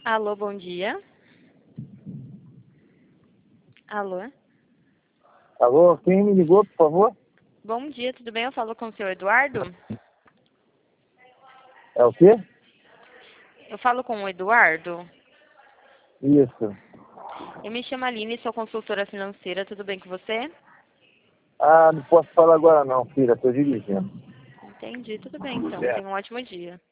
Alô, bom dia. Alô? Alô, quem me ligou, por favor? Bom dia, tudo bem? Eu falo com o senhor Eduardo? É o quê? Eu falo com o Eduardo? Isso. Eu me chamo Aline, sou consultora financeira, tudo bem com você? Ah, não posso falar agora não, filha, estou dirigindo. Entendi, tudo bem então. É. Tenha um ótimo dia.